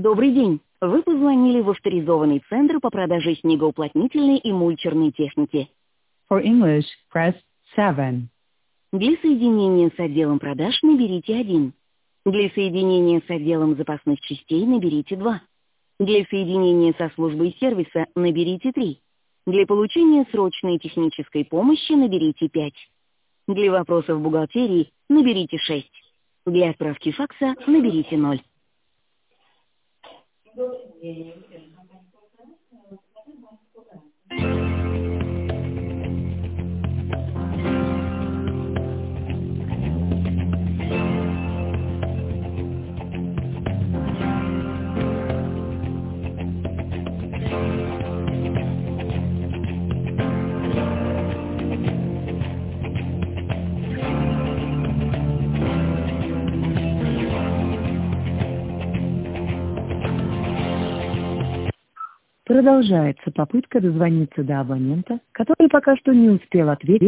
Добрый день. Вы позвонили в авторизованный центр по продаже снегоуплотнительной и мульчерной техники. For English, press 7. Для соединения с отделом продаж наберите 1. Для соединения с отделом запасных частей наберите 2. Для соединения со службой сервиса наберите 3. Для получения срочной технической помощи наберите 5. Для вопросов бухгалтерии наберите 6. Для отправки факса наберите 0. Продолжается попытка дозвониться до абонента, который пока что не успел ответить